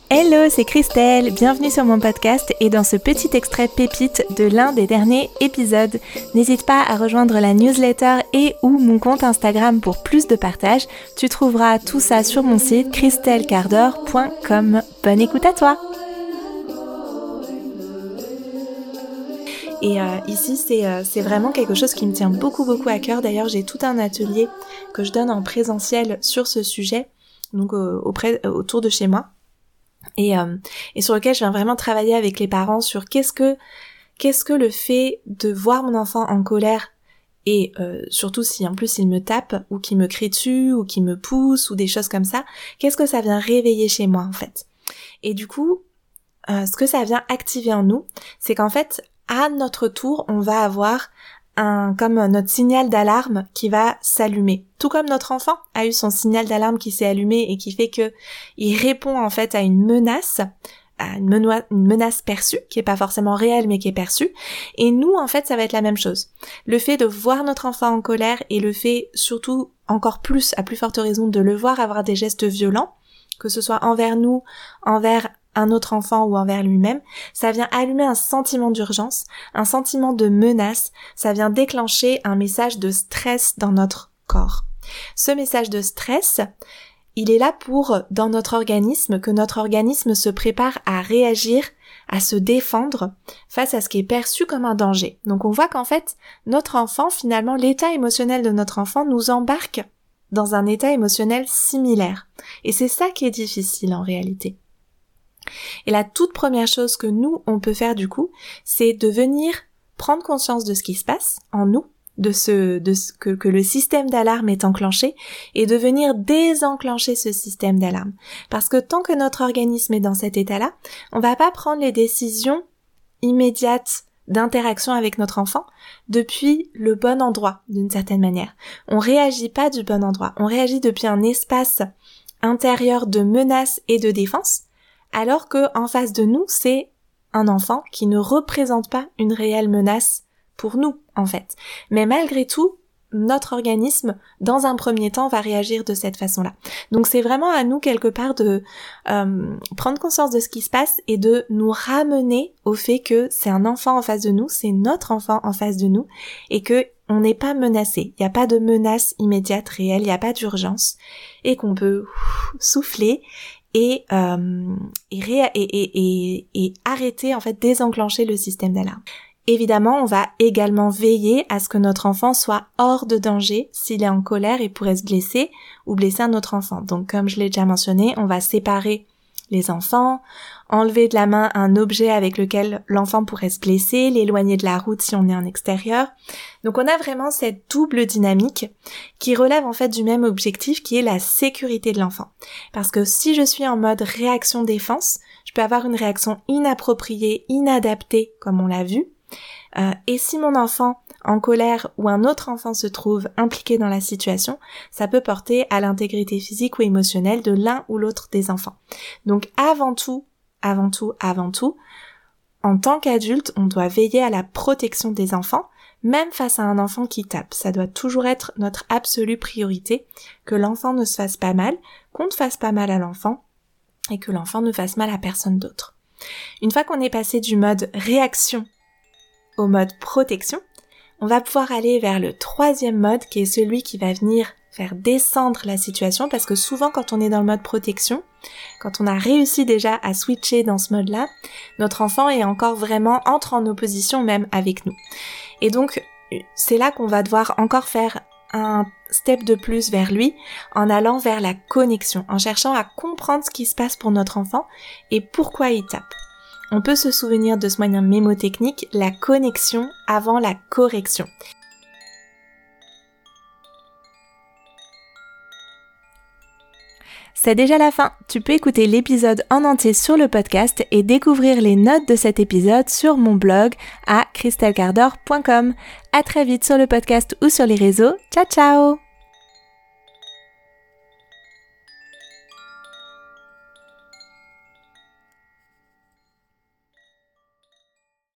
Hello, c'est Christelle, bienvenue sur mon podcast et dans ce petit extrait pépite de l'un des derniers épisodes. N'hésite pas à rejoindre la newsletter et ou mon compte Instagram pour plus de partage. Tu trouveras tout ça sur mon site christellecardor.com. Bonne écoute à toi! Et ici, c'est vraiment quelque chose qui me tient beaucoup à cœur. D'ailleurs, j'ai tout un atelier que je donne en présentiel sur ce sujet, donc autour de chez moi. Et sur lequel je viens vraiment travailler avec les parents sur qu'est-ce que le fait de voir mon enfant en colère et surtout si en plus il me tape ou qu'il me crie dessus ou qu'il me pousse ou des choses comme ça, qu'est-ce que ça vient réveiller chez moi en fait. Et du coup, ce que ça vient activer en nous, c'est qu'en fait, à notre tour, on va avoir comme notre signal d'alarme qui va s'allumer. Tout comme notre enfant a eu son signal d'alarme qui s'est allumé et qui fait que il répond en fait à une menace, une menace perçue, qui est pas forcément réelle mais qui est perçue. Et nous, en fait, ça va être la même chose. Le fait de voir notre enfant en colère et le fait, surtout, encore plus, à plus forte raison, de le voir avoir des gestes violents, que ce soit envers nous, envers un autre enfant ou envers lui-même, ça vient allumer un sentiment d'urgence, un sentiment de menace, ça vient déclencher un message de stress dans notre corps. Ce message de stress, il est là pour, dans notre organisme, que notre organisme se prépare à réagir, à se défendre face à ce qui est perçu comme un danger. Donc on voit qu'en fait, notre enfant, finalement, l'état émotionnel de notre enfant nous embarque dans un état émotionnel similaire. Et c'est ça qui est difficile en réalité. Et la toute première chose que nous, on peut faire du coup, c'est de venir prendre conscience de ce qui se passe en nous, que le système d'alarme est enclenché, et de venir désenclencher ce système d'alarme. Parce que tant que notre organisme est dans cet état-là, on va pas prendre les décisions immédiates d'interaction avec notre enfant depuis le bon endroit, d'une certaine manière. On réagit pas du bon endroit, on réagit depuis un espace intérieur de menace et de défense, alors que en face de nous, c'est un enfant qui ne représente pas une réelle menace pour nous, en fait. Mais malgré tout, notre organisme, dans un premier temps, va réagir de cette façon-là. Donc c'est vraiment à nous, quelque part, de prendre conscience de ce qui se passe et de nous ramener au fait que c'est un enfant en face de nous, c'est notre enfant en face de nous, et que on n'est pas menacé. Il n'y a pas de menace immédiate, réelle, il n'y a pas d'urgence, et qu'on peut souffler et arrêter, en fait, désenclencher le système d'alarme. Évidemment, on va également veiller à ce que notre enfant soit hors de danger s'il est en colère et pourrait se blesser ou blesser un autre enfant. Donc, comme je l'ai déjà mentionné, on va séparer les enfants, enlever de la main un objet avec lequel l'enfant pourrait se blesser, l'éloigner de la route si on est en extérieur. Donc on a vraiment cette double dynamique qui relève en fait du même objectif qui est la sécurité de l'enfant. Parce que si je suis en mode réaction-défense, je peux avoir une réaction inappropriée, inadaptée, comme on l'a vu. Et si mon enfant en colère ou un autre enfant se trouve impliqué dans la situation, ça peut porter à l'intégrité physique ou émotionnelle de l'un ou l'autre des enfants. Donc avant tout, en tant qu'adulte, on doit veiller à la protection des enfants, même face à un enfant qui tape. Ça doit toujours être notre absolue priorité, que l'enfant ne se fasse pas mal, qu'on ne fasse pas mal à l'enfant, et que l'enfant ne fasse mal à personne d'autre. Une fois qu'on est passé du mode réaction au mode protection, on va pouvoir aller vers le troisième mode qui est celui qui va venir faire descendre la situation, parce que souvent quand on est dans le mode protection, quand on a réussi déjà à switcher dans ce mode-là, notre enfant est encore vraiment entre en opposition même avec nous. Et donc c'est là qu'on va devoir encore faire un step de plus vers lui en allant vers la connexion, en cherchant à comprendre ce qui se passe pour notre enfant et pourquoi il tape. On peut se souvenir de ce moyen mémotechnique, la connexion avant la correction. C'est déjà la fin. Tu peux écouter l'épisode en entier sur le podcast et découvrir les notes de cet épisode sur mon blog à christellecardor.com. À très vite sur le podcast ou sur les réseaux. Ciao ciao!